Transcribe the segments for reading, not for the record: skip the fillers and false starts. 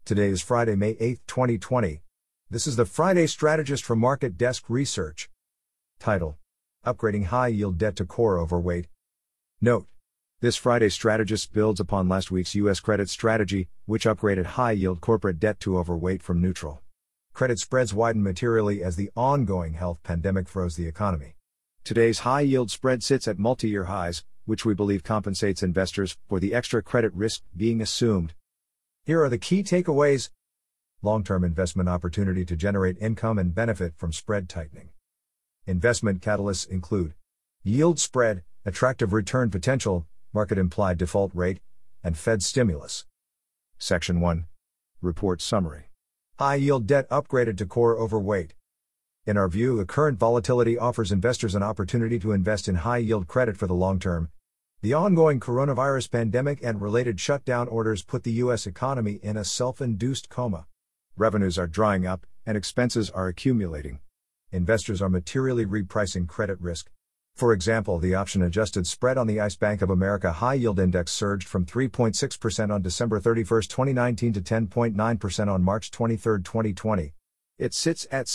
Today is Friday, May 8, 2020. This is the Friday Strategist from Market Desk Research. Title: Upgrading High Yield Debt to Core Overweight. Note: this Friday Strategist builds upon last week's U.S. credit strategy, which upgraded high yield corporate debt to overweight from neutral. Credit spreads widened materially as the ongoing health pandemic froze the economy. Today's high yield spread sits at multi-year highs, which we believe compensates investors for the extra credit risk being assumed. Here are the key takeaways. Long-term investment opportunity to generate income and benefit from spread tightening. Investment catalysts include yield spread, attractive return potential, market implied default rate, and Fed stimulus. Section 1. Report summary. High yield debt upgraded to core overweight. In our view, the current volatility offers investors an opportunity to invest in high yield credit for the long term. The ongoing coronavirus pandemic and related shutdown orders put the U.S. economy in a self-induced coma. Revenues are drying up, and expenses are accumulating. Investors are materially repricing credit risk. For example, the option-adjusted spread on the ICE Bank of America High Yield Index surged from 3.6% on December 31, 2019 to 10.9% on March 23, 2020. It sits at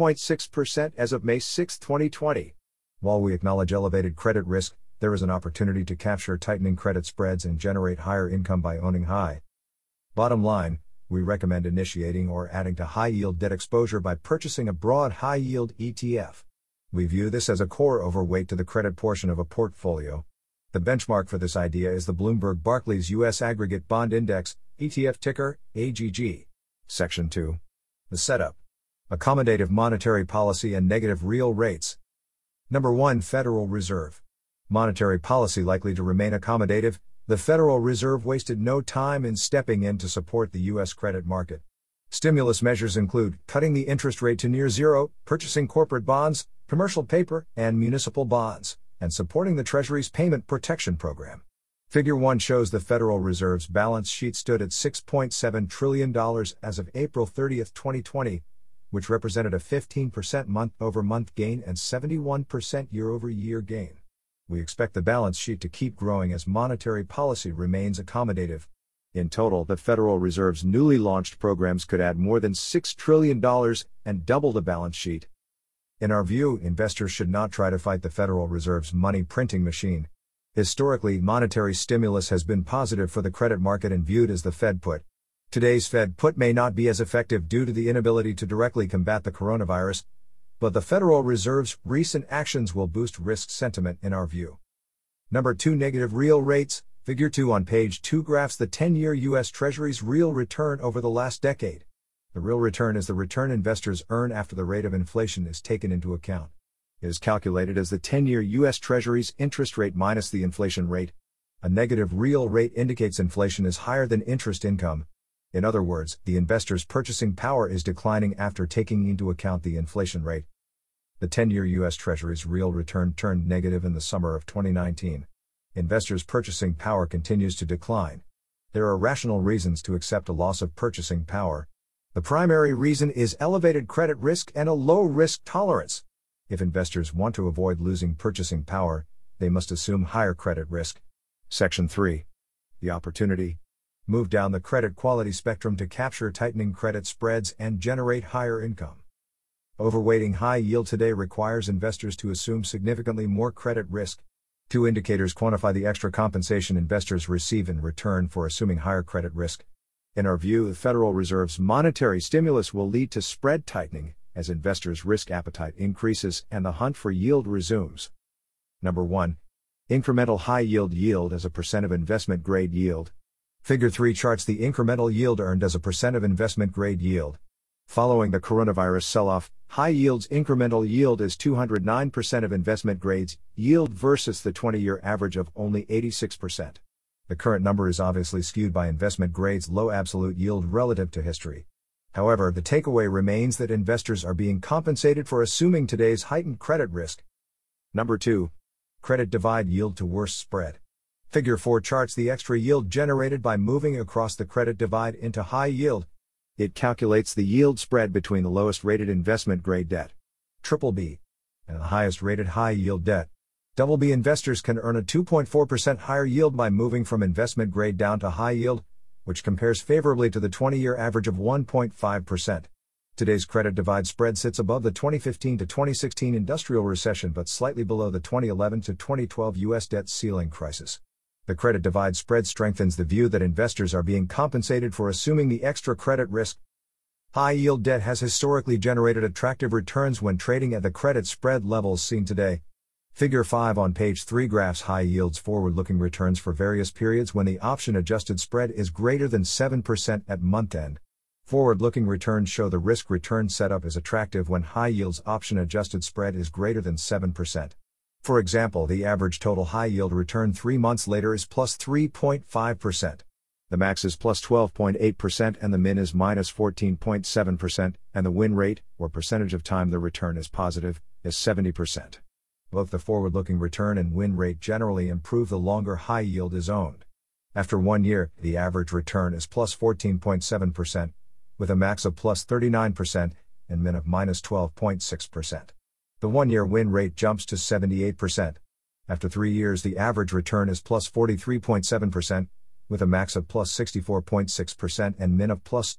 7.6% as of May 6, 2020. While we acknowledge elevated credit risk, there is an opportunity to capture tightening credit spreads and generate higher income by owning high. Bottom line, we recommend initiating or adding to high-yield debt exposure by purchasing a broad high-yield ETF. We view this as a core overweight to the credit portion of a portfolio. The benchmark for this idea is the Bloomberg Barclays U.S. Aggregate Bond Index, ETF ticker, AGG. Section 2. The setup. Accommodative monetary policy and negative real rates. Number 1. Federal Reserve. Monetary policy likely to remain accommodative. The Federal Reserve wasted no time in stepping in to support the U.S. credit market. Stimulus measures include cutting the interest rate to near zero, purchasing corporate bonds, commercial paper, and municipal bonds, and supporting the Treasury's Payment Protection Program. Figure 1 shows the Federal Reserve's balance sheet stood at $6.7 trillion as of April 30, 2020, which represented a 15% month-over-month gain and 71% year-over-year gain. We expect the balance sheet to keep growing as monetary policy remains accommodative. In total, the Federal Reserve's newly launched programs could add more than $6 trillion and double the balance sheet. In our view, investors should not try to fight the Federal Reserve's money printing machine. Historically, monetary stimulus has been positive for the credit market and viewed as the Fed put. Today's Fed put may not be as effective due to the inability to directly combat the coronavirus, but the Federal Reserve's recent actions will boost risk sentiment in our view. Number 2. Negative real rates. Figure 2 on page 2 graphs the 10-year U.S. Treasury's real return over the last decade. The real return is the return investors earn after the rate of inflation is taken into account. It is calculated as the 10-year U.S. Treasury's interest rate minus the inflation rate. A negative real rate indicates inflation is higher than interest income. In other words, the investor's purchasing power is declining after taking into account the inflation rate. The 10-year U.S. Treasury's real return turned negative in the summer of 2019. Investors' purchasing power continues to decline. There are rational reasons to accept a loss of purchasing power. The primary reason is elevated credit risk and a low risk tolerance. If investors want to avoid losing purchasing power, they must assume higher credit risk. Section 3. The opportunity. Move down the credit quality spectrum to capture tightening credit spreads and generate higher income. Overweighting high yield today requires investors to assume significantly more credit risk. 2 indicators quantify the extra compensation investors receive in return for assuming higher credit risk. In our view, the Federal Reserve's monetary stimulus will lead to spread tightening as investors' risk appetite increases and the hunt for yield resumes. Number 1. Incremental high yield as a percent of investment grade yield. Figure 3 charts the incremental yield earned as a percent of investment grade yield. Following the coronavirus sell-off, high yield's incremental yield is 209% of investment grade's yield versus the 20-year average of only 86%. The current number is obviously skewed by investment grade's low absolute yield relative to history. However, the takeaway remains that investors are being compensated for assuming today's heightened credit risk. Number 2. Credit divide yield to worst spread. Figure 4 charts the extra yield generated by moving across the credit divide into high yield. It calculates the yield spread between the lowest rated investment grade debt, BBB, and the highest rated high yield debt. BB investors can earn a 2.4% higher yield by moving from investment grade down to high yield, which compares favorably to the 20-year average of 1.5%. Today's credit divide spread sits above the 2015 to 2016 industrial recession but slightly below the 2011 to 2012 U.S. debt ceiling crisis. The credit divide spread strengthens the view that investors are being compensated for assuming the extra credit risk. High-yield debt has historically generated attractive returns when trading at the credit spread levels seen today. Figure 5 on page 3 graphs high yields forward-looking returns for various periods when the option-adjusted spread is greater than 7% at month-end. Forward-looking returns show the risk-return setup is attractive when high yields option-adjusted spread is greater than 7%. For example, the average total high-yield return 3 months later is plus 3.5%. The max is plus 12.8% and the min is minus 14.7%, and the win rate, or percentage of time the return is positive, is 70%. Both the forward-looking return and win rate generally improve the longer high yield is owned. After 1 year, the average return is plus 14.7%, with a max of plus 39% and min of minus 12.6%. The 1-year win rate jumps to 78%. After 3 years, the average return is plus 43.7%, with a max of plus 64.6% and min of plus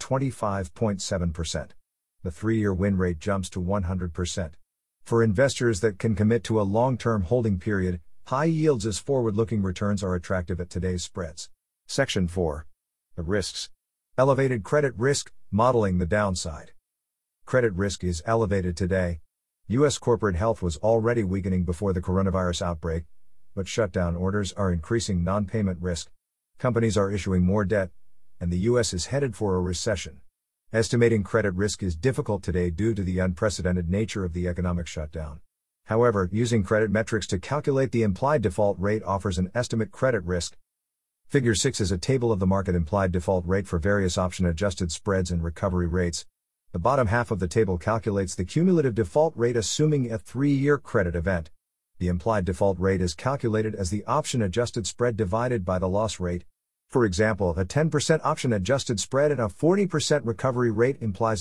25.7%. The 3-year win rate jumps to 100%. For investors that can commit to a long-term holding period, high yields as forward-looking returns are attractive at today's spreads. Section 4. The risks. Elevated credit risk, modeling the downside. Credit risk is elevated today. U.S. corporate health was already weakening before the coronavirus outbreak, but shutdown orders are increasing non-payment risk. Companies are issuing more debt, and the U.S. is headed for a recession. Estimating credit risk is difficult today due to the unprecedented nature of the economic shutdown. However, using credit metrics to calculate the implied default rate offers an estimate credit risk. Figure 6 is a table of the market implied default rate for various option-adjusted spreads and recovery rates. The bottom half of the table calculates the cumulative default rate assuming a 3-year credit event. The implied default rate is calculated as the option-adjusted spread divided by the loss rate. For example, a 10% option-adjusted spread and a 40% recovery rate implies a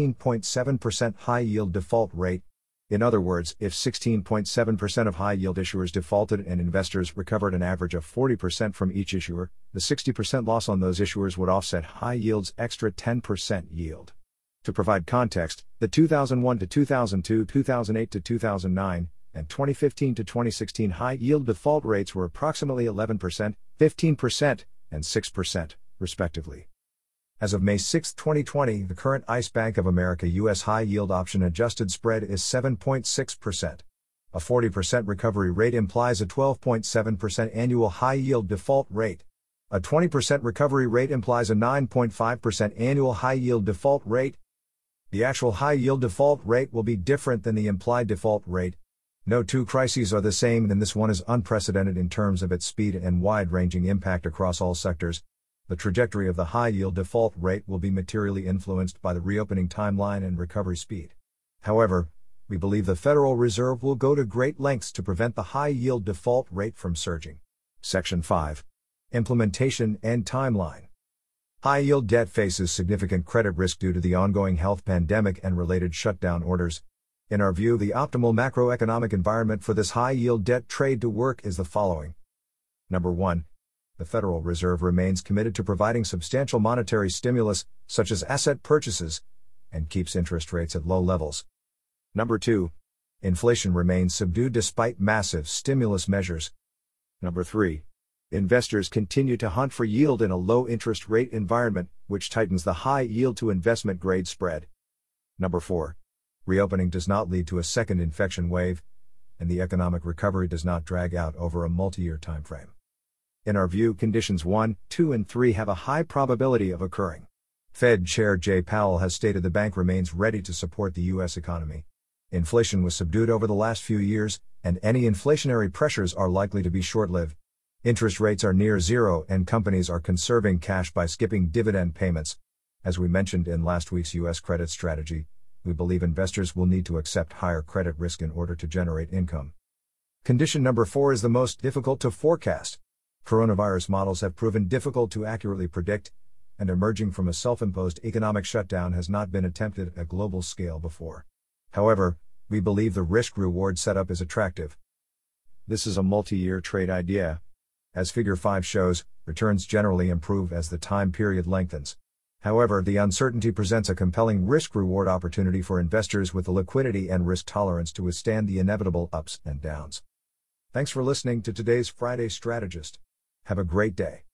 16.7% high-yield default rate. In other words, if 16.7% of high-yield issuers defaulted and investors recovered an average of 40% from each issuer, the 60% loss on those issuers would offset high-yield's extra 10% yield. To provide context, the 2001 to 2002, 2008 to 2009, and 2015 to 2016 high-yield default rates were approximately 11%, 15%, and 6%, respectively. As of May 6, 2020, the current ICE Bank of America U.S. high-yield option-adjusted spread is 7.6%. A 40% recovery rate implies a 12.7% annual high-yield default rate. A 20% recovery rate implies a 9.5% annual high-yield default rate. The actual high-yield default rate will be different than the implied default rate. No two crises are the same, and this one is unprecedented in terms of its speed and wide-ranging impact across all sectors. The trajectory of the high-yield default rate will be materially influenced by the reopening timeline and recovery speed. However, we believe the Federal Reserve will go to great lengths to prevent the high-yield default rate from surging. Section 5. Implementation and timeline. High-yield debt faces significant credit risk due to the ongoing health pandemic and related shutdown orders. In our view, the optimal macroeconomic environment for this high-yield debt trade to work is the following. Number 1. The Federal Reserve remains committed to providing substantial monetary stimulus, such as asset purchases, and keeps interest rates at low levels. Number 2. Inflation remains subdued despite massive stimulus measures. Number 3. Investors continue to hunt for yield in a low interest rate environment, which tightens the high yield to investment grade spread. Number 4. Reopening does not lead to a second infection wave, and the economic recovery does not drag out over a multi-year timeframe. In our view, conditions 1, 2, and 3 have a high probability of occurring. Fed Chair Jay Powell has stated the bank remains ready to support the U.S. economy. Inflation was subdued over the last few years, and any inflationary pressures are likely to be short-lived. Interest rates are near zero, and companies are conserving cash by skipping dividend payments. As we mentioned in last week's U.S. credit strategy, we believe investors will need to accept higher credit risk in order to generate income. Condition number 4 is the most difficult to forecast. Coronavirus models have proven difficult to accurately predict, and emerging from a self-imposed economic shutdown has not been attempted at a global scale before. However, we believe the risk-reward setup is attractive. This is a multi-year trade idea. As Figure 5 shows, returns generally improve as the time period lengthens. However, the uncertainty presents a compelling risk-reward opportunity for investors with the liquidity and risk tolerance to withstand the inevitable ups and downs. Thanks for listening to today's Friday Strategist. Have a great day.